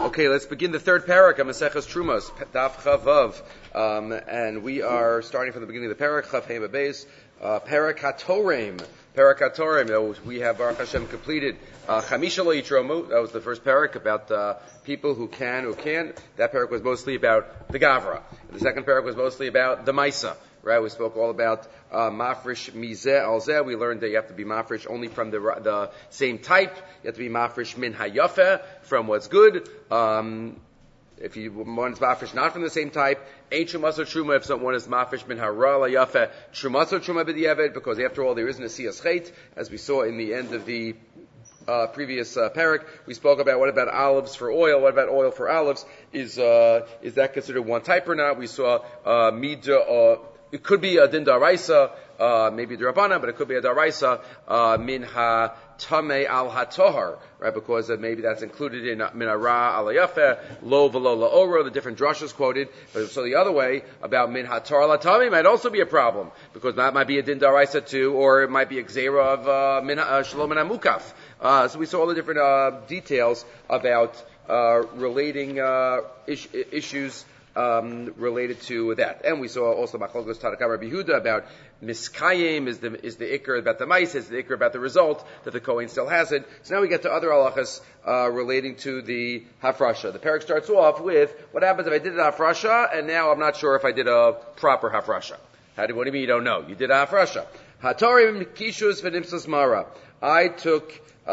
Okay, let's begin the third parak of Maseches Trumos, Daf Chavav, and we are starting from the beginning of the parak, Chav Hema Beis, Parak HaTorem. Parak HaTorem, we have Baruch Hashem completed Chamisha Lo Yitromu. That was the first parak about people who can. That parak was mostly about the Gavra. The second parak was mostly about the Maisa. Right, we spoke all about mafresh mizeh al zeh. We learned that you have to be mafresh only from the same type. You have to be mafresh min hayafeh, from what's good. If you want is mafresh not from the same type, ain't shumas or truma. If someone is mafresh min hara la yafeh, shumas or truma b'diavad, because after all there isn't a siyas chait, as we saw in the end of the previous parak. We spoke about what about olives for oil? What about oil for olives? Is that considered one type or not? We saw midah. It could be a din daraisa, maybe a drabana, but it could be a daraisa, min ha-tameh al ha-tohar, right? Because maybe that's included in min ha-ra al yafeh, lo v'lo la'oro, the different drashas quoted. But so the other way, about min ha-tar al ha-tameh might also be a problem, because that might be a din daraisa too, or it might be a gzeira of shalom min ha-mukaf. So we saw all the different details about relating issues related to that. And we saw also Machlokes Tanakh Rabbi Yehuda about Miskayim is the ikr about the mice, is the ikr about the result, that the Kohen still has it. So now we get to other halachas relating to the hafrasha. The parak starts off with, what happens if I did a hafrasha, and now I'm not sure if I did a proper hafrasha. What do you mean you don't know? You did a hafrasha. Hatarim kishus v'nimsas mara. I took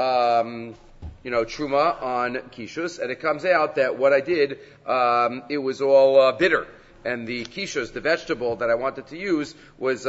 truma on kishus, and it comes out that what I did, it was all bitter. And the kishus, the vegetable that I wanted to use, was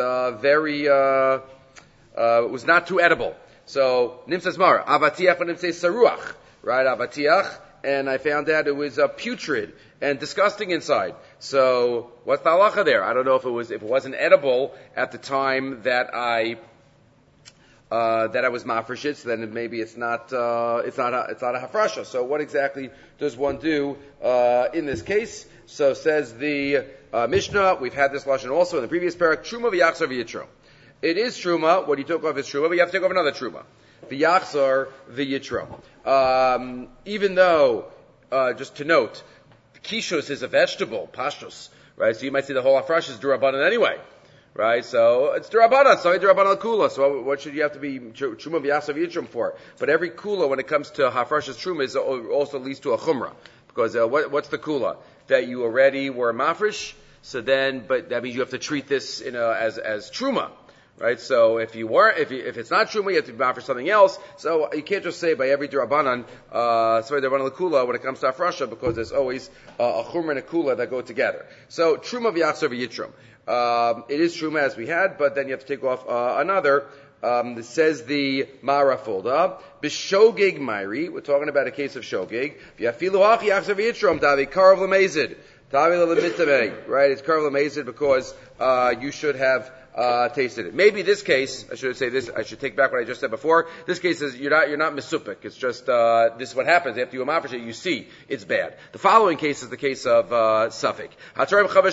was not too edible. So, nimsas mara, avatiach and nimsas saruach, right, avatiach, and I found out it was putrid and disgusting inside. So, what's the halacha there? I don't know if it wasn't edible at the time that I was mafresh, so then maybe it's not a hafrasha. So what exactly does one do in this case? So says the Mishnah, we've had this lashon also in the previous parak, truma v'yachzor v'yitro. It is truma, what you took off is truma, but you have to take off another truma. V'yachzor v'yitro. Even though, just to note, kishus is a vegetable, pashtus, right? So you might say the whole hafrasha is durabanan anyway. Right, so it's Durabanan, so Durabanan Kula. So what should you have to be Truma V'Yasav Yitrum for? But every Kula, when it comes to Hafrash's Truma, is also leads to a Chumrah. Because what's the Kula? That you already were Mafresh, so then, but that means you have to treat this as Truma. Right, so if it's not Truma, you have to be Mafresh something else. So you can't just say by every Durabanan, Durabanan Kula when it comes to Hafrasha, because there's always a Chumrah and a Kula that go together. So Truma V'Yasav Yitrum. It is truma as we had, but then you have to take off another. It says the Mara folda. B'shogeg Mairi. We're talking about a case of shogeg. V'yafilu hachi achzav yitrom tavi karav l'mezid. Tavi l'mitavei. Right? It's karav l'mezid because you should have tasted it. Maybe this case, I should say this, I should take back what I just said before. This case is, you're not misupik. It's just, this is what happens. After you mafresh it, you see it's bad. The following case is the case of, Suffolk. I'm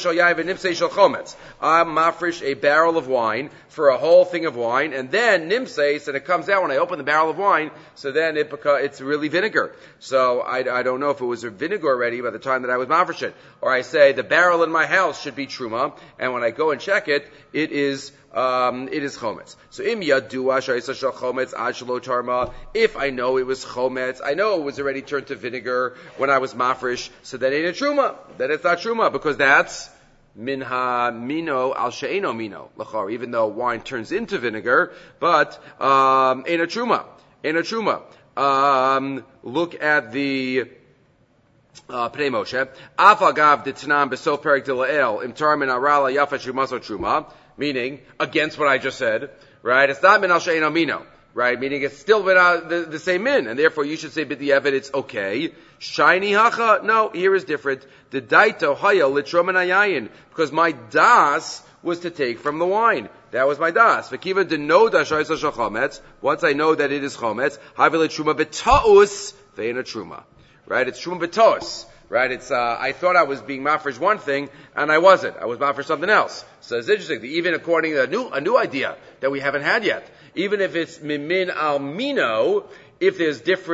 mafresh a barrel of wine for a whole thing of wine, and then nimseis, and it comes out when I open the barrel of wine, so then it's really vinegar. So I don't know if it was vinegar already by the time that I was mafresh it. Or I say the barrel in my house should be truma, and when I go and check it, it is chometz. So im yadua sha'isa shel chometz ad shelo tarma. If I know it was chometz, I know it was already turned to vinegar when I was mafresh, so that ain't a truma. Then it's not truma, because that's minha mino al she'eno mino lachar. Even though wine turns into vinegar, but ain't a truma. Ain't a truma. Look at the Pnei Moshe. Afagav d'tnam besof perik dila'el imtar min arala yafa shumaso truma. Meaning, against what I just said, right? It's not min al she'eno mino, right? Meaning it's still the same min, and therefore you should say b'di'evet it's okay. Shiny hacha? No, here is different. The daito haya litrom and ayayin, because my das was to take from the wine. That was my das. V'kiva denoda shayisa shel chometz. Once I know that it is chometz, havile truma b'taus ve'ena truma. Right? It's truma b'taus. Right? It's, I thought I was being mafresh one thing, and I wasn't. I was mafresh something else. So it's interesting, even according to a new idea that we haven't had yet, even if it's mimin al mino, if there's different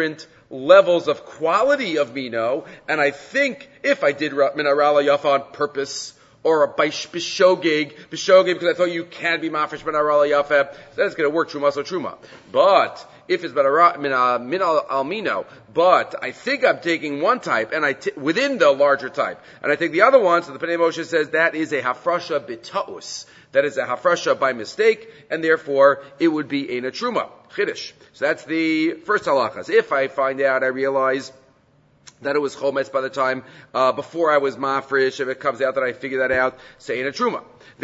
levels of quality of Mino, and I think if I did Minarala Yafa on purpose, or by Bishogig, because I thought you can be Mafresh Minarala Yafa, that's going to work, Truma so Truma. But, if it's Min al Mino, but I think I'm taking one type, and within the larger type, and I take the other one, so the Pnei Moshe says that is a Hafrasha B'Ta'us. That is a Hafrasha by mistake, and therefore it would be Eina Truma. Chiddush. So that's the first halachas. If I find out, I realize that it was chometz by the time before I was mafresh, if it comes out that I figure that out, say in a truma.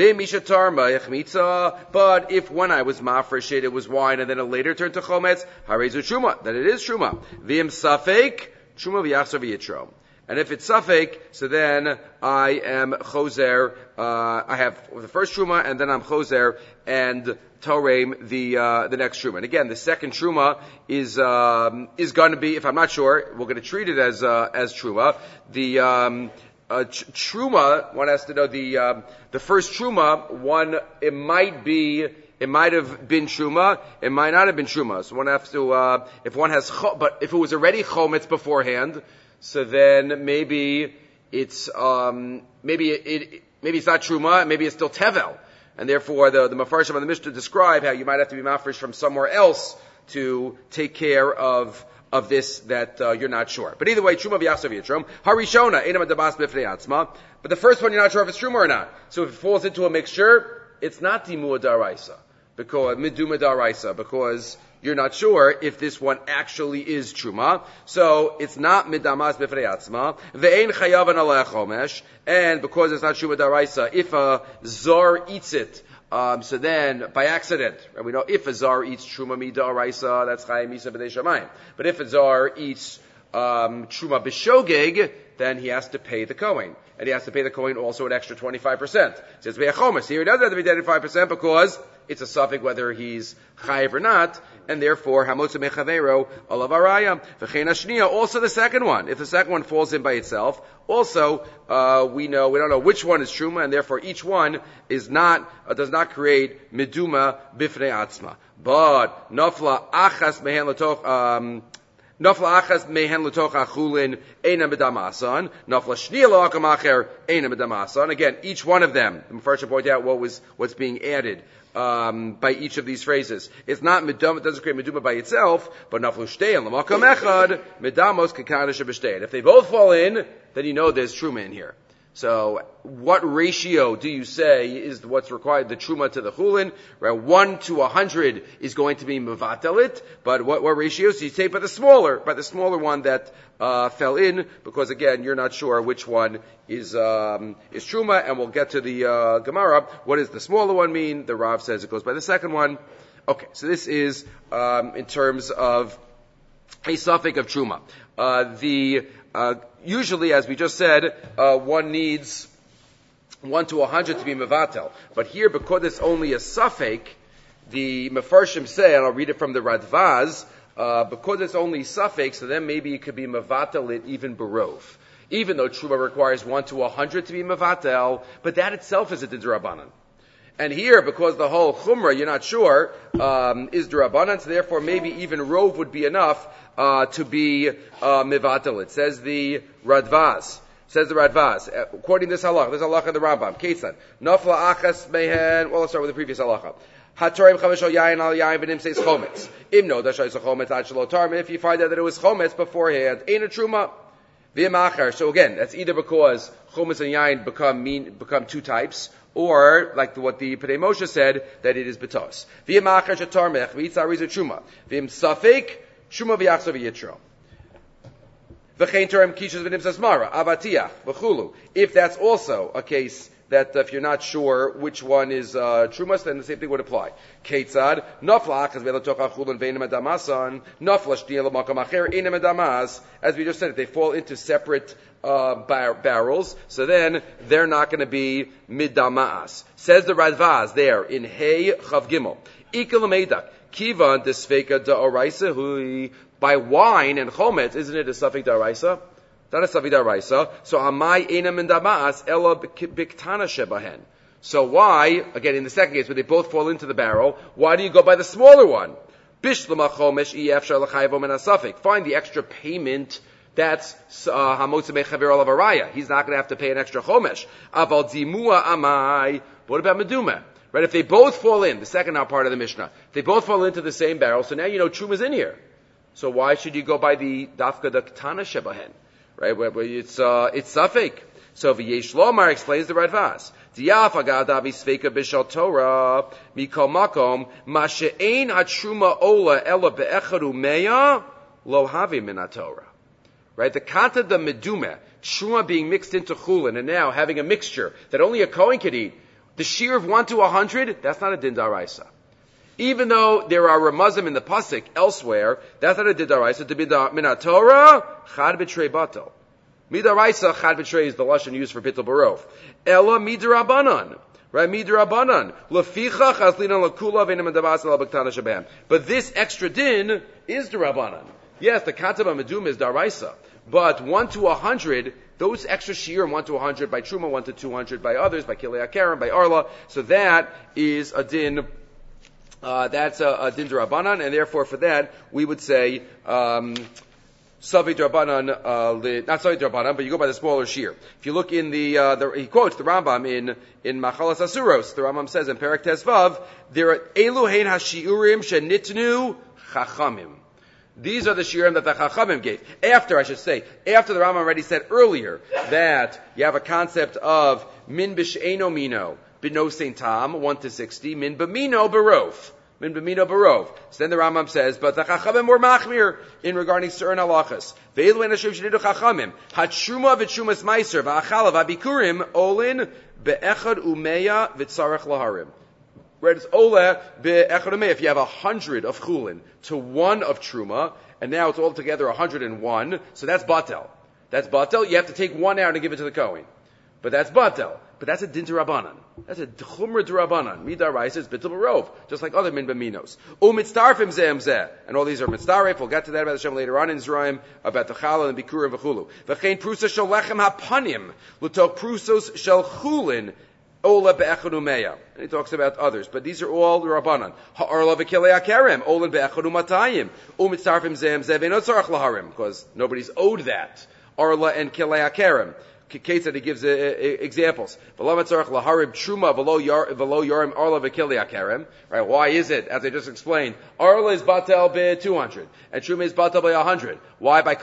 But if when I was mafresh it was wine and then it later turned to chometz, harezu truma, then it is truma. V'im safek truma v'yachzor v'yitro. And if it's safek, so then I am choser. I have the first truma, and then I'm choser and Torem the next truma. And again, the second truma is going to be, if I'm not sure, we're going to treat it as truma. The truma, one has to know the first truma. It might have been truma, it might not have been truma. So one has to but if it was already chometz beforehand, so then maybe it's maybe it's not truma, maybe it's still tevel. And therefore, the Mefarshim on the Mishnah describe how you might have to be mafresh from somewhere else to take care of this that you're not sure. But either way, truma v'yachzor v'yitrom. Harishona einam adabas b'fnei atzma. But the first one, you're not sure if it's truma or not. So if it falls into a mixture, it's not dimua daraisa, because miduma daraisa, because you're not sure if this one actually is truma. So it's not midamas b'fnei atzma. Ve'ein chayavan aleh chomesh. And because it's not truma daraisa, if a zar eats it, so then by accident, and we know if a zar eats truma midaraisa, that's chayim misa b'dei shamayim. But if a zar eats truma b'shogeg, then he has to pay the kohen. And he has to pay the kohen also an extra 25%. Says ve'achomas. Here he doesn't have to be 25% because it's a suffix whether he's chayiv or not, and therefore hamotzu mechavero alav araya v'chein hashniya. Also the second one, if the second one falls in by itself, also we don't know which one is truma, and therefore each one does not create meduma bifnei atzma. But nafla achas mehen latoch. Nafla achas mehen latoch achulin eina medamasan. Nafla shniya lo akamacher eina medamasan. Again, each one of them. The Mefarshim point out what's being added by each of these phrases. It's not meduma, it doesn't create meduma by itself, but naflu shtein l'makam echad medamos kekana sheb'shtein. If they both fall in, then you know there's truma in here. So, what ratio do you say is what's required, the truma to the chulin? Right, 1 to 100 is going to be mevatelit, but what ratio? So you take by the smaller one that fell in, because again, you're not sure which one is truma, and we'll get to the Gemara. What does the smaller one mean? The Rav says it goes by the second one. Okay, so this is in terms of a suffix of truma. Usually, as we just said, one needs 1 to 100 to be mevatel. But here, because it's only a suffix, the Mefarshim say, and I'll read it from the Radvaz, because it's only suffix, so then maybe it could be mevatel it even barov. Even though truma requires 1 to 100 to be mevatel, but that itself is a d'Rabbanan. And here, because the whole chumrah, you're not sure, is d'Rabbanan, so therefore maybe even rov would be enough to be mevatel. It says the Radvaz. Quoting this halacha of the Rambam. Ketzad. Nafla achas mehen. Well, let's start with the previous halacha. Hatorim chameshol yayin al yayin v'nim says chometz. Imno dashay chometz ad shelo tarmin. If you find out that it was chometz beforehand, ain't a truma. V'yamachar. So again, that's either because chometz and yayin become two types, or, like what the Pnei Moshe said, that it is betos. V'yim achar shetarmech, v'yitzar rizu truma. V'yim safek, truma v'yachzor v'yitro. V'chein terem kishas v'nim sasmara, avatiach, v'chulu. If that's also a case that if you're not sure which one is trumas, then the same thing would apply. Ketzad, nafla achas ve'latoch achulun v'einem adamasan, nafla sh'niyah l'makam acher einem adamas. As we just said, if they fall into separate barrels, so then they're not going to be midamas. Says the Radvaz there in Hey Chav Gimel. Ikal meidak kivan desfeka da'oraisa hui. By wine and chometz, isn't it a suffix da'oraisa? Not a suffix da'oraisa. So amai ena midamas ela biktana shebahen. So why, again in the second case where they both fall into the barrel, why do you go by the smaller one? Bishlama chomesh efshar l'chayvo min hasafik. Find the extra payment. That's hamotze mechaver olav araya. He's not going to have to pay an extra chomesh. Aval zimua amai. What about meduma? Right? If they both fall in, the second part of the Mishnah, they both fall into the same barrel. So now you know truma's in here. So why should you go by the dafka the ketana shebahen? Right? Where it's safek. So v'yesh lomar explains the Radvaz. Diaf agada v'sveika b'shal Torah mikol makom ma she'ein hatruma ola ela be'echadu meya lo havi min haTorah. Right? The kanta the meduma, truma being mixed into chulin, and now having a mixture that only a kohen could eat. The shear of 1 to 100, that's not a din daraisa. Even though there are ramazim in the pasuk elsewhere, that's not a din daraisa. To be min haTorah, chad b'trei batel. Midaraisa chad b'trei is the lashon used for bitul barov. Ella midarabanan. Right, midarabanan. Leficha chazlinan lakula v'enim adavas el b'ktana shabam. But this extra din is darabanan. Yes, the kataba medum is daraisa. But 1 to 100, those extra shear, 1 to 100 by Truma, 1 to 200 by others, by Kilei HaKerem, by Arla. So that is a din, that's a din d'Rabbanan, and therefore for that, we would say, Savi d'Rabbanan, not Savi d'Rabbanan, but you go by the smaller shear. If you look in he quotes the Rambam in Machalas Asuros, the Rambam says in Perek Tezvav, there are Elu hein hashiurim shenitnu chachamim. These are the shiurim that the Chachamim gave. After the Rambam already said earlier that you have a concept of min b'she'eno mino, b'no sein tam, 1 to 60, min b'mino barov. Min b'mino barov. So then the Rambam says, but the Chachamim were machmir in regarding certain halachas. Ve'elu en hashem shenidu Chachamim. Hatshuma v'tshumas meiser v'achala v'abikurim olin be'echad umeya v'tzarech laharim. Right, it's ola be'echad umeya. If you have 100 of chulin to 1 of truma, and now it's all together 101, so that's batel. That's batel. You have to take 1 out and give it to the kohen. But that's batel. But that's a din d'Rabbanan. That's a chumra d'Rabbanan. Midaraisa is bitul barov, just like other min b'minos. U'mitztarfim zeh zeh. And all these are mitztaref. We'll get to that about Hashem later on in Zeraim, about the challah and bikurim v'chulu. V'chein prusa shel lechem hapanim, l'tok prusos shel chulin, Ola be'echad umeya. And he talks about others, but these are all Rabbanan. Ha'arla v'kilei HaKerem, Ola be'echad umatayim, u'mitzarfim zem zev ve'not tzarach laharim, because nobody's owed that. Arla and kilei HaKerem. Case that he gives examples. V'lo mitzarach laharim truma v'lo yarim arla v'kilei HaKerem. Right? Why is it? As I just explained, Arla is batel be 200, and truma is batel by 100. Why by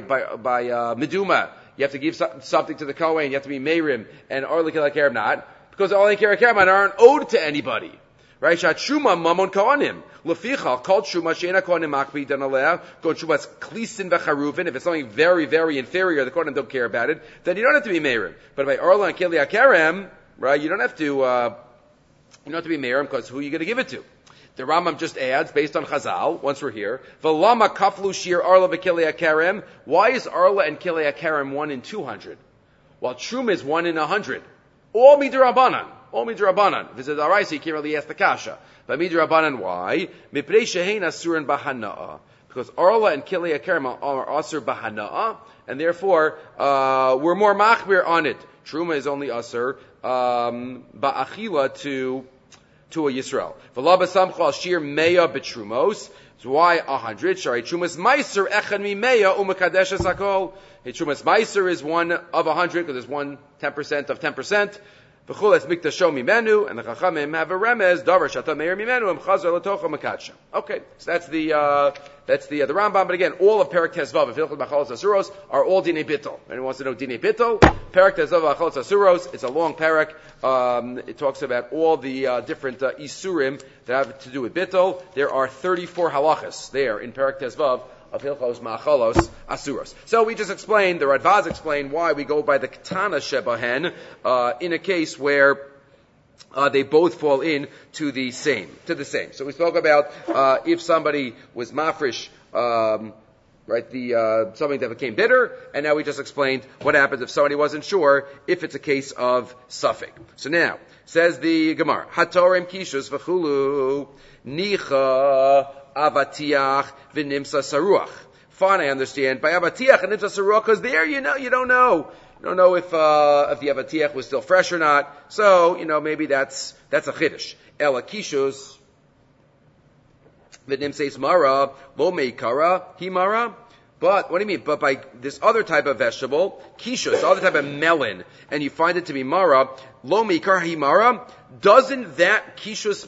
meduma? You have to give something to the kohen. You have to be meirim, and Arla kilei HaKerem not. Because all the Kerakerim aren't owed to anybody. Right? Shat Shuma Mamon Kohanim. Leficha, called Shuma, Sheina Kohanim Makbi Danaleh, go Shuma's Klisin Vecharuvin. If it's something very, very inferior, the Kohanim don't care about it, then you don't have to be Meirim. But by Arla and Kilei HaKerem, right, you don't have to be Meirim, because who are you going to give it to? The Rambam just adds, based on Chazal, once we're here, V'lama Kaflu Shir Arla V'Kilei HaKerem. Why is Arla and Kilei HaKerem 1 in 200? While Shuma is 1 in 100. All midrabanan. All midrabanan. Visit Araisa, you can't really ask the kasha. But midrabanan, why? Mipnei shehein asurin bahana'a. Because Arla and Kilei HaKerem are asur bahana'a, and therefore, we're more machmir on it. Truma is only asur, ba'achila to a Yisrael. V'la b'samcha al shir meya b'trumos. So why 100? Shari Trumas Meiser echad mi meya umakadesh sakol. Hey, Trumas Meiser is 1 of 100 because there's 10% of 10%. V'chul es mikdasho mimenu, and the Chachamim have a remez davar shata meir mimenu and chazar latocha makadsha. Okay, so that's the Rambam. But again, all of Perek Tezvav, if you look at Machalos Asuros, are all Dinei Bittul. Anyone wants to know Dinei Bittul? Perek Tezvav, Machalos Asuros. It's a long Perek. It talks about all the different Isurim that have to do with Bittul. There are 34 halachas there in Perek Tezvav of Hilchos Machalos Asuros. So we just explained, the Radvaz explained why we go by the Ketana Shebahen in a case where they both fall in to the same. So we spoke about if somebody was mafresh, something that became bitter, and now we just explained what happens if somebody wasn't sure, if it's a case of suffix. So now, says the Gemara, Hatorem kishus v'chulu, nicha avatiach v'nimsa saruach. Fine, I understand. By avatiach and nimsa saruach, because there you don't know. You don't know if the avatiach was still fresh or not. So, maybe that's a chiddush. Ela kishus V'nim says mara, lo meikara, hi mara. But, what do you mean? But by this other type of vegetable, kishus, other type of melon, and you find it to be mara, lo meikara, hi mara, doesn't that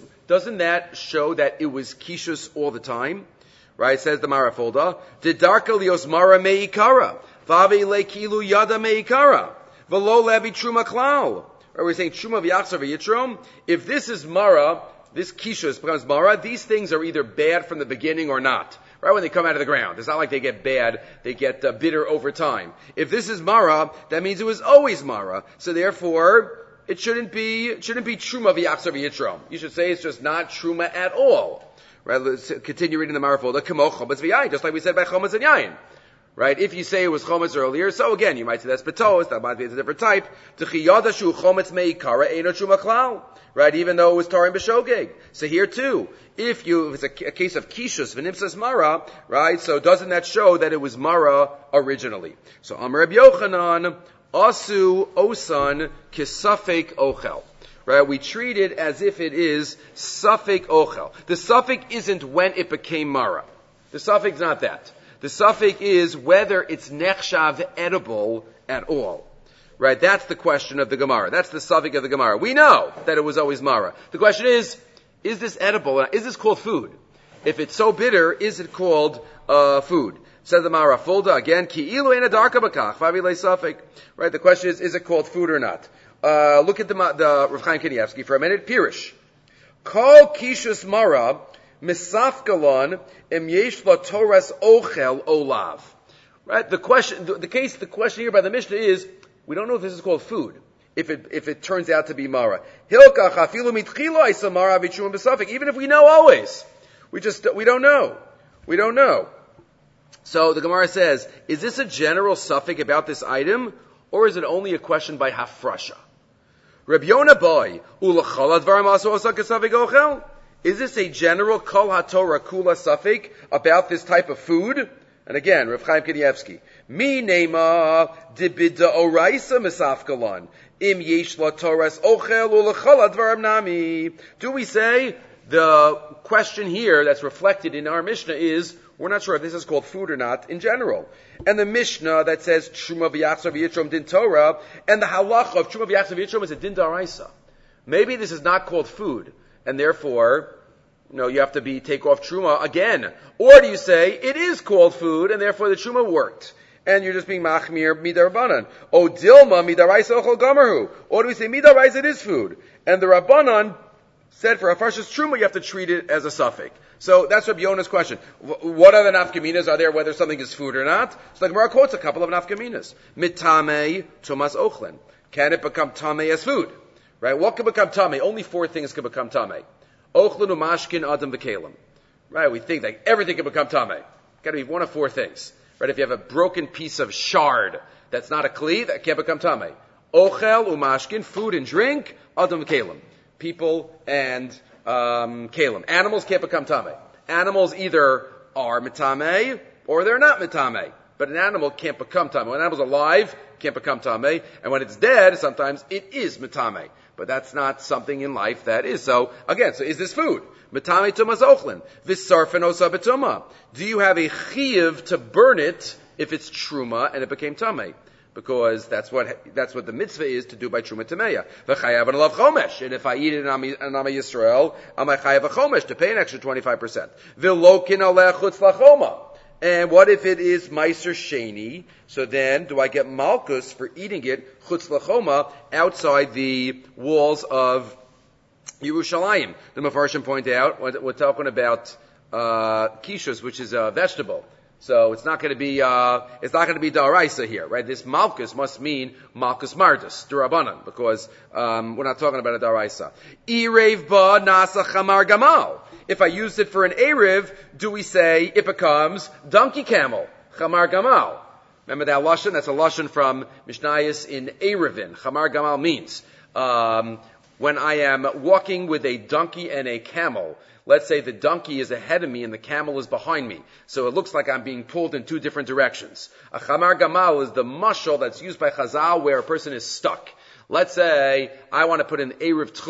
show that it was kishus all the time? Right, says the Marafolda. Didarka lios mara meikara. Vave le kilu yada meikara. Velo levi truma klal. Or we're saying truma v'yachzor v'yitrom. If this is mara, this kishus becomes mara, these things are either bad from the beginning or not. Right when they come out of the ground. It's not like they get bad, they get bitter over time. If this is mara, that means it was always mara. So therefore, it shouldn't be truma v'yachzor v'yitrom. You should say it's just not truma at all. Right, let's continue reading the Marafolda. Kamo chometz v'yayin, just like we said by chometz and yayin. Right, if you say it was chometz earlier, so again, you might say that's betos, that might be a different type. T'chiyada shu chometz meikara eino truma klal. Right, even though it was tarim b'shogeg. So here too, if it's a case of kishus v'nimsas mara, right, so doesn't that show that it was mara originally? So Amar Reb Yochanan, asu osan kisafek ochel. Right, we treat it as if it is safek ochel. The safek isn't when it became mara. The safek is not that. The safek is whether it's nechshav edible at all. Right, that's the question of the Gemara. That's the safek of the Gemara. We know that it was always mara. The question is this edible? Is this called food? If it's so bitter, is it called food? Says the Marafolda again, ki ilu ena darka bakach, vavi le safek. Right, the question is it called food or not? Look at the Rav Chaim Kanievsky for a minute. Pirish. Kol kishus mara misafgalon im yesh la toras ochel olav. Right? The question here by the Mishnah is, we don't know if this is called food. If it turns out to be mara. Hilkach afilu mitchila isa mara b'tshum b'safek. Even if we know always, we don't know. We don't know. So the Gemara says, is this a general suffix about this item, or is it only a question by hafrasha? Reb Yonah boy, ulachala dvarim aso osa kesafik ochel? Is this a general kol haTorah kula suffix about this type of food? And again, Rav Chaim Kanievsky, mi nema dibida oraisa misafkalon im yesh la toras ochel ulachala dvarim nami. Do we say the question here that's reflected in our Mishnah is, we're not sure if this is called food or not in general. And the Mishnah that says Truma v'yachzor v'yitrom din Torah, and the halacha of Truma v'yachzor v'yitrom is a din daraisa. Maybe this is not called food, and therefore, you have to take off Truma again. Or do you say it is called food, and therefore the Truma worked, and you're just being machmir midarabanan? O dilma midaraisa ochel gamarhu. Or do we say midaraisa it is food, and the Rabbanan said for a farshas Truma you have to treat it as a suffix. So that's Rabbi Yonah's question. What other nafkaminas are there, whether something is food or not? So the Gemara quotes a couple of nafkaminas. Mitame tumas ochlen. Can it become tamei as food? Right? What can become tamei? Only 4 things can become tamei. Ochlen umashkin adam v'kelim. Right? We think that everything can become tamei. Got to be 1 of 4 things. Right? If you have a broken piece of shard that's not a kli, that can't become tamei. Ochel umashkin, food and drink, adam v'kelim. People and kalim. Animals can't become tamei. Animals either are mitame or they're not mitame. But an animal can't become tamei. When an animal's alive, it can't become tamei. And when it's dead, sometimes it is mitame. But that's not something in life that is. So, again, is this food? Mitame tumas ochlin. V'sarfen osa betuma. Do you have a chiyuv to burn it if it's truma and it became tamei? Because that's what the mitzvah is to do by Truma Tameya. V'chayav and alav chomesh. And if I eat it in Am Yisrael, am I chayav a chomesh to pay an extra 25%? V'lokin aleh chutz lachoma. And what if it is meiser sheni? So then, do I get malchus for eating it chutz lachoma outside the walls of Yerushalayim? The Mefarshim point out we're talking about kishus, which is a vegetable. So it's not going to be daraisa here, right? This malchus must mean malchus mardus, durabanan, because we're not talking about a daraisa. Erev ba nasa chamar gamal. If I use it for an erev, do we say it becomes donkey camel, chamar gamal? Remember that lashon? That's a lashon from Mishnayos in Erevin. Chamar gamal means when I am walking with a donkey and a camel. Let's say the donkey is ahead of me and the camel is behind me. So it looks like I'm being pulled in 2 different directions. A chamar gamal is the mashal that's used by Chazal where a person is stuck. Let's say I want to put an erev tchum.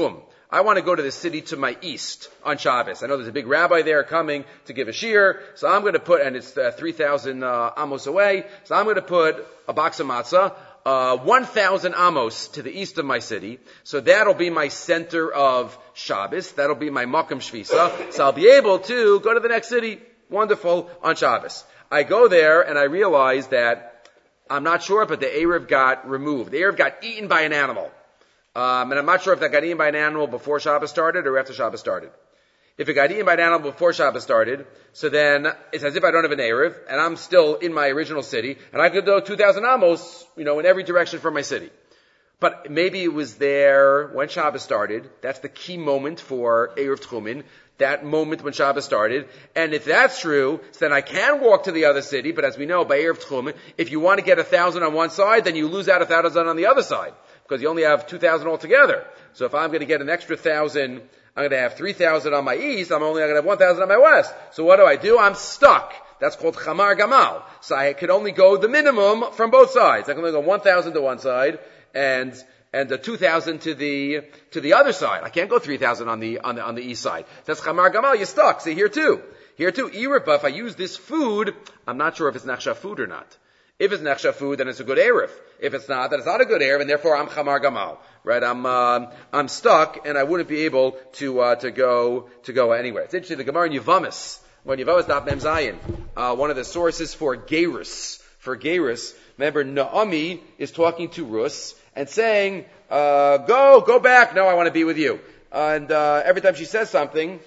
I want to go to the city to my east on Shabbos. I know there's a big rabbi there coming to give a shiur, so I'm going to put, and it's 3,000 amos away, so I'm going to put a box of matzah, 1,000 amos to the east of my city. So that'll be my center of Shabbos. That'll be my Makam Shvisa. So I'll be able to go to the next city. Wonderful, on Shabbos. I go there and I realize that I'm not sure, but the Erev got removed. The Erev got eaten by an animal. And I'm not sure if that got eaten by an animal before Shabbos started or after Shabbos started. If it got eaten by an animal before Shabbos started, so then it's as if I don't have an Erev, and I'm still in my original city, and I could go 2,000 amos, in every direction from my city. But maybe it was there when Shabbos started. That's the key moment for Erev Tchumin, that moment when Shabbos started. And if that's true, then I can walk to the other city, but as we know, by Erev Tchumin, if you want to get 1,000 on one side, then you lose out 1,000 on the other side, because you only have 2,000 altogether. So if I'm going to get an extra 1,000, I'm going to have 3,000 on my east, I'm only going to have 1,000 on my west. So what do? I'm stuck. That's called chamar gamal. So I can only go the minimum from both sides. I can only go 1,000 to one side and the 2,000 to the other side. I can't go 3,000 on the east side. That's chamar gamal. You're stuck. See, here too, Erev, if I use this food, I'm not sure if it's nachshav food or not. If it's nechshav food, then it's a good Erev. If it's not, then it's not a good Erev, and therefore I'm chamar gamal. Right? I'm stuck, and I wouldn't be able to go anywhere. It's interesting, the Gemara in Yevamis, when Yevamis daf mem zayin, one of the sources for Gerus, remember Naomi is talking to Rus and saying, go back, no, I want to be with you. And every time she says something,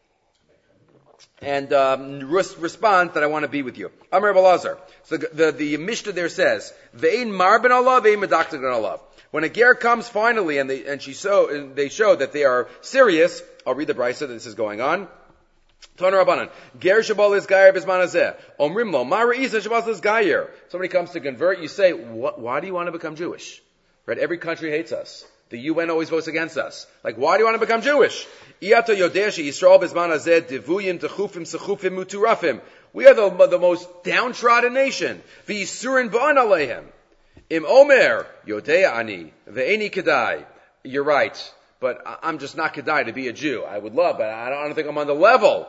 and Rus responds that I want to be with you. Amar Balazar. So the Mishnah there says, "Ve'in marben Allah, ve'in medaktik Allah." When a ger comes finally, and they show that they are serious. I'll read the brisa that this is going on. Toner Rabbanan. Ger shabal is gayer bisman hazeh. Omrim lo mara isa shabal is gayer. Somebody comes to convert, you say, why do you want to become Jewish? Right? Every country hates us. The UN always votes against us. Like, why do you want to become Jewish? We are the most downtrodden nation. You're right, but I'm just not kedai to be a Jew. I would love, but I don't think I'm on the level.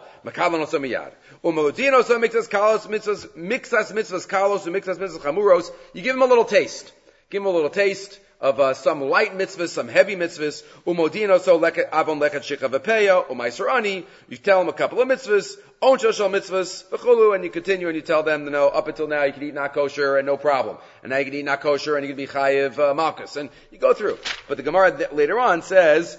You give him a little taste. Give him a little taste of some light mitzvahs, some heavy mitzvahs. Umodino so avon lechat shikha v'peya u'maiserani. You tell them a couple of mitzvahs, on shoshal mitzvahs v'chulu, and you continue and you tell them, up until now you can eat not kosher and no problem, and now you can eat not kosher and you can be chayiv malchus, and you go through. But the Gemara later on says,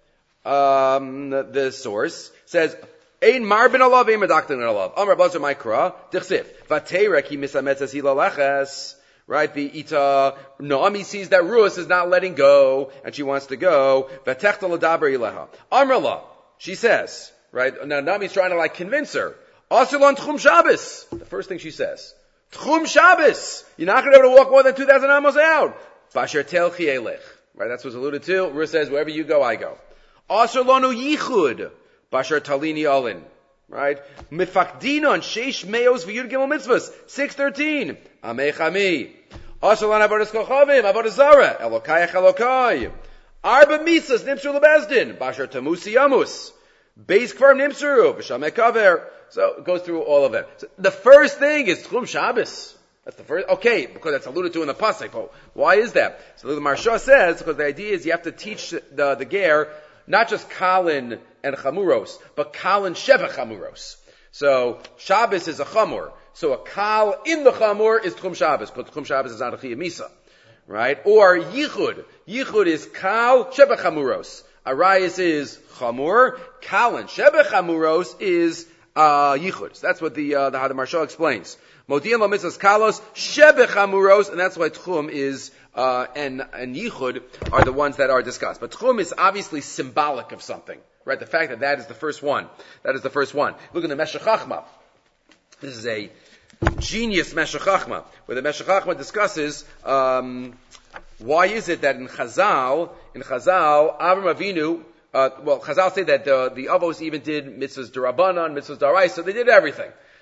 the source says, Ein marbin alav, ein medaktin alav. Amar Bazar Maikra dichsif v'teira ki misametzas hilaleches. Right, Naomi sees that Ruth is not letting go, and she wants to go. V'techta l'daber ilaha. Amrla, she says, right, now Naomi's trying to convince her. Asilon tchum Shabbos. The first thing she says. Tchum Shabbos. You're not going to be able to walk more than 2,000 amos out. Basher telchi elech. Right, that's what's alluded to. Ruth says, wherever you go, I go. Asilonu yichud. Basher talini olin. Right? Mifakdinon sheish meos v'yud gimel mitzvahs. 6:13. Amechami. Ashalan avodas kochavim. Avodas zara. Elokayach elokai. Arba misas nimsur lebezdin. Basher tamusi yamus. Beis kvar nimsuru. V'shamei kaver. So it goes through all of them. So the first thing is Tchum Shabbos. That's the first. Okay, because that's alluded to in the pasuk. But why is that? So the Maharsha says because the idea is you have to teach the ger not just Kalin and Chamuros, but Kal and Sheva Chamuros. So Shabbos is a Chamur. So a Kal in the Chamur is Tchum Shabbos, but Tchum Shabbos is not a Chiyah Misa. Right? Or Yichud. Yichud is Kal Sheva Chamuros. Arayis is Chamur. Kal and Sheva Chamuros is Yichud. So that's what the Maharsha explains. Modian lo mitzvahs kalos Sheva Chamuros, and that's why Tchum is and Yichud are the ones that are discussed. But Tchum is obviously symbolic of something. Right? The fact that is the first one. That is the first one. Look at the Meshech Chachma. This is a genius Meshech Chachma, where the Meshech Chachma discusses, why is it that in Chazal, Avram Avinu, Chazal say that the Avos even did mitzvahs d'Rabbanan, mitzvahs d'Oraisa, so they did everything.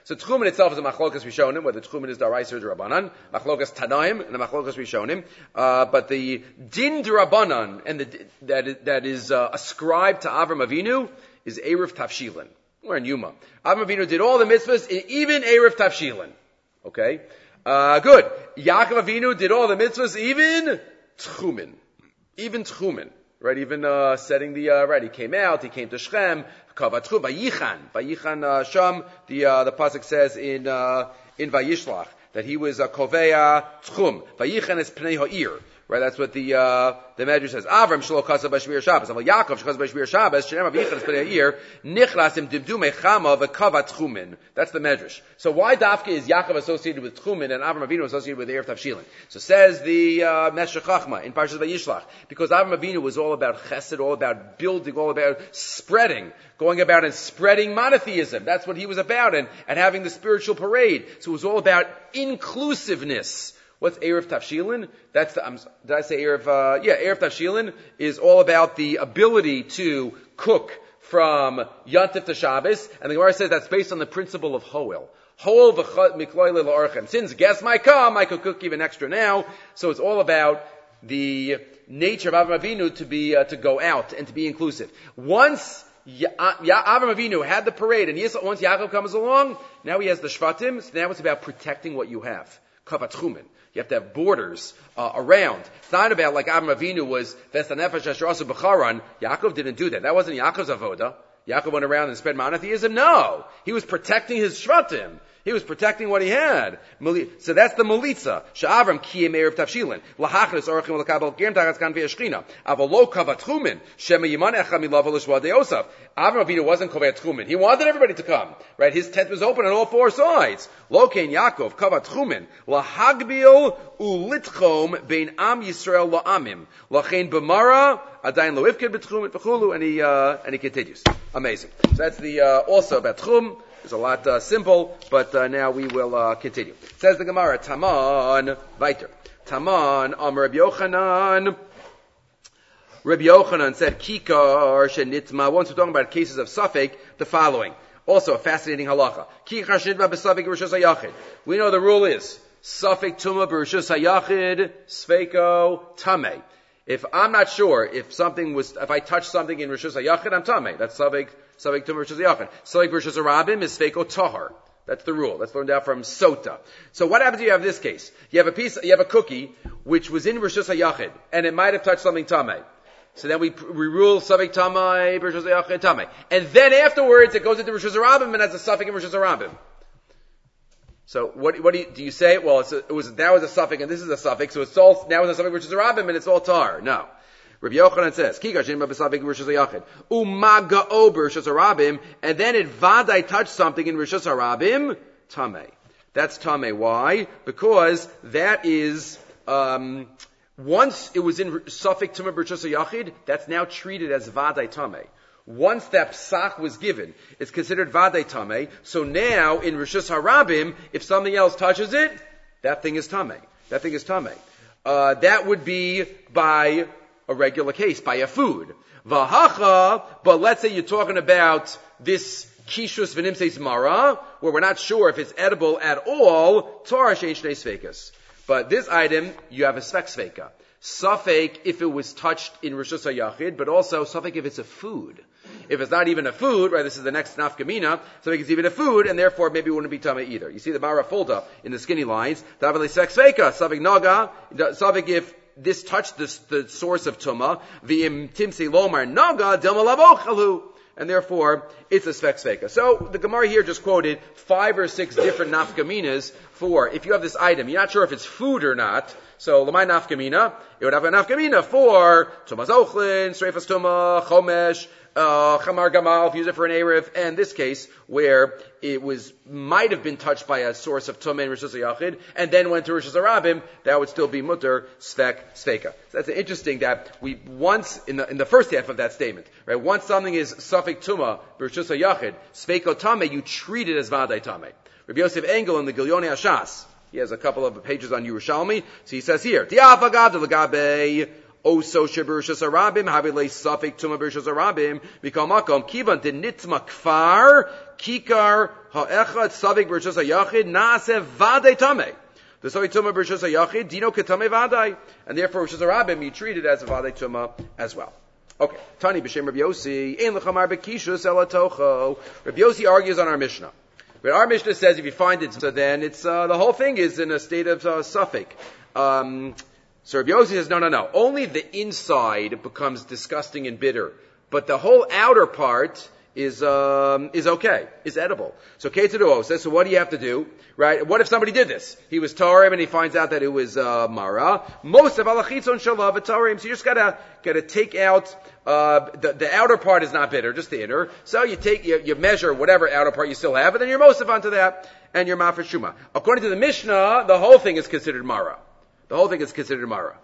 So Tchumen itself is a machlokas rishonim, whether Tchumen is daraisa or derabanan, machlokas tanaim and the machlokas rishonim. But the din derabanan and that is ascribed to Avram Avinu is Erev Tavshilin. We're in Yuma. Avram Avinu did all the mitzvahs, even Erev Tavshilin. Okay? Good. Yaakov Avinu did all the mitzvahs, even Tchumen. Even Tchumen. Right? Even, setting the, right, he came out, he came to Shechem, Kavatchu, Vayichan Sham, the pasuk says in Vayishlach, that he was, Kovea Tchum. Vayichan is Pnei Ha'ir. Right, that's what the Medrash says. Avram shelo kasa b'shmir Shabbos. Aval Yaakov shekasa b'shmir Shabbos. Shenem avichas b'nei Yair nichlas dimdume chama v'kava tchumen. That's the Medrash. So why Dafka is Yaakov associated with tchumen and Avram Avinu associated with Erev Tavshilin? So says the Meshech Chachma in Parshas Vayishlach, because Avram Avinu was all about chesed, all about building, all about spreading, going about and spreading monotheism. That's what he was about, and having the spiritual parade. So it was all about inclusiveness. What's Erev Tavshilin? That's did I say Erev? Erev Tavshilin is all about the ability to cook from Yantif to Shabbos, and the Gemara says that's based on the principle of Hoel. Hoel v'chot mikloi le'orchen. Since guests might come, I could cook even extra now. So it's all about the nature of Avram Avinu to go out and to be inclusive. Once Avram Avinu had the parade, and once Yaakov comes along, now he has the Shvatim. So now it's about protecting what you have. Kavat Tchumen. You have to have borders around. It's not about like Avram Avinu was Vestanefesh Ashrasu B'charan. Yaakov didn't do that. That wasn't Yaakov's avoda. Yaakov went around and spread monotheism. No, he was protecting his shvatim. He was protecting what he had. So that's the Melitza. Sha'avram kiyem erev tavshilin. Lahachris orachim l'kabel gem tachas kan v'yashchina. Avalo kavat tchumen. Shema yiman echa milav l'shva de'osaf. Avram Avinu wasn't kavat tchumen. He wanted everybody to come. Right? His tent was open on all four sides. Lo kein Yaakov kavat tchumen. Lahagbil ulitchom bein am Yisrael la'amim. Lachein b'mara adayin lo'ifkid b'tchumen v'chulu. And he continues. Amazing. So that's the also about tchum. It's a lot simple, but now we will continue. Says the Gemara, Taman, weiter. Taman, Rabbi Yochanan. Rabbi Yochanan said, Kikar shenitma. Once we're talking about cases of Suffolk, the following. Also a fascinating halacha. Kikar shenitma b'Suffolk b'Rishus HaYachid. We know the rule is, Suffolk Tumah b'Rishus HaYachid, Sveiko Tameh. If I'm not sure if I touch something in Rishus HaYachid, I'm Tameh. That's Suffolk Tumah Rishus HaYachid. Suffolk Rishus HaRabim is Sveiko Tahar. That's the rule. That's learned out from Sota. So what happens if you have this case? You have a cookie which was in Rishus HaYachid, and it might have touched something Tameh. So then we rule Suffolk Tameh, Rishus HaYachid, Tameh. And then afterwards it goes into Rishus HaRabim and has a Suffolk in Rishus HaRabim. So what do you say? Well, that was a suffix and this is a suffix, so it's all now it's a suffix which is a rabim and it's all tar. No. Rabbi Yochanan says, Umaga ober Rishus HaRabim, and then it vadai touched something in Rishus HaRabim, tamei. That's tamei. Why? Because that is once it was in suffix tumah Rishus HaYachid, that's now treated as vadai tamei. Once that psak was given, it's considered vadei tamei. So now in Rishus HaRabim, if something else touches it, that thing is tamei. That thing is tamei. That would be by a regular case, by a food. Vahacha, but let's say you're talking about this kishus v'nimseis mara, where we're not sure if it's edible at all, Torah shein shnei sveikas. But this item, you have a svek sveika. Safek if it was touched in Rishus HaYachid, but also safek if it's a food. If it's not even a food, right, this is the next nafkamina, safek it's even a food, and therefore maybe it wouldn't be tamei either. You see the Mara Fulda in the skinny lines, Davali Sek Sveika, safek naga, safek if this touched the source of Tumah, V'im Timsi Lomar Naga Dilma Lavochalu, and therefore it's a Svek Sveka. So the Gemara here just quoted 5 or 6 different nafkaminas for if you have this item, you're not sure if it's food or not. So Lamai nafkamina, it would have a nafkamina for Tumah Zochlin, Sreifas Tumah, Chomesh, Chamar Gamal, if you use it for an Erev, and this case where it might have been touched by a source of Tumah in Rishus HaYachid, and then went to Rishus HaRabim, that would still be Mutter, Svek, Sveka. So that's interesting that we once, in the first half of that statement, right, once something is Safek Tumah, Rishus HaYachid, Sveko Tameh, you treat it as Vadai Tameh. Rabbi Yosef Engel in the Gilyonei Hashas, he has a couple of pages on Yerushalmi, so he says here, Ti'afagad l'gabe Oso shebershus arabim havilei safek tuma bershus arabim mikol makom kivan de nitma kfar kikar ha'echad safek bershus hayachid naaseh vadei tameh. The safek tuma bershus hayachid dino ketame vadei, and therefore bershus arabim you treat it as a vadei tuma as well. Okay, Tani b'shem Rabbi Yossi ein lechamar bekishus elatocho. Rabbi Yossi argues on our Mishnah. But our Mishnah says if you find it, so then it's the whole thing is in a state of safek. So Rabbi Yossi says, no. Only the inside becomes disgusting and bitter, but the whole outer part is okay, is edible. So Keteruo says, so what do you have to do? Right? What if somebody did this? He was Tarim and he finds out that it was Mara. Most of Alachitzon Shalav Tarim. So you just gotta take out the outer part is not bitter, just the inner. So you measure whatever outer part you still have, and then you're Mosef onto that, and you're Mafresh Shuma. According to the Mishnah, the whole thing is considered Mara. The whole thing is considered Mara.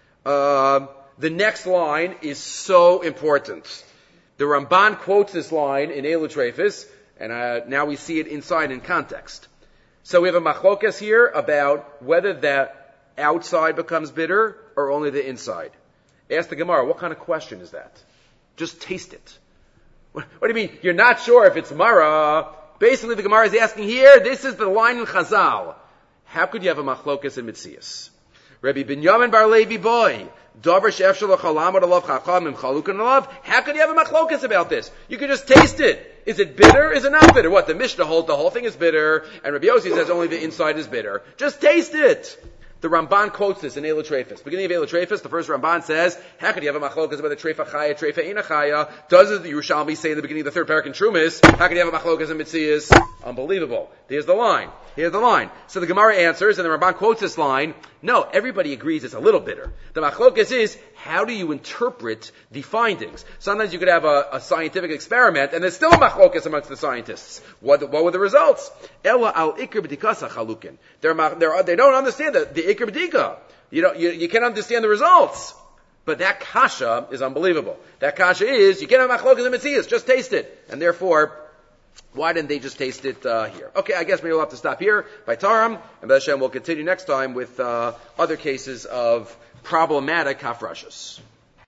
The next line is so important. The Ramban quotes this line in Eilu Trefis, and now we see it inside in context. So we have a machlokas here about whether the outside becomes bitter or only the inside. Ask the Gemara, what kind of question is that? Just taste it. What do you mean? You're not sure if it's Mara. Basically, the Gemara is asking here, this is the line in Chazal. How could you have a machlokas in Mitzias? Rabbi Binyamin Bar Levi boy, Davar she'efshel chalamad alav chachamim chalukan alav. How could you have a machlokas about this? You could just taste it. Is it bitter? Is it not bitter? What? The Mishnah holds the whole thing is bitter, and Rabbi Yossi says only the inside is bitter. Just taste it. The Ramban quotes this in Eilu Trefis. Beginning of Eilu Trefis, the first Ramban says, how could you have a machlokas about the Treifa Chaya, Treifa Eina Chaya? Does the Yerushalmi say in the beginning of the third parak in Trumas, how could you have a machlokas in Mitzias? Unbelievable. Here's the line. So the Gemara answers, and the Ramban quotes this line, no, everybody agrees it's a little bitter. The machlokas is, how do you interpret the findings? Sometimes you could have a scientific experiment, and there's still a machlokas amongst the scientists. What were the results? Ella al ikr b'dikasa chalukin. They don't understand the ikr b'dika. You can't understand the results. But that kasha is unbelievable. That kasha is, you can't have machlokas in Mitzias, just taste it. And therefore, why didn't they just taste it here? Okay, I guess maybe we'll have to stop here by Taram, and Hashem will continue next time with other cases of problematic hafrashas.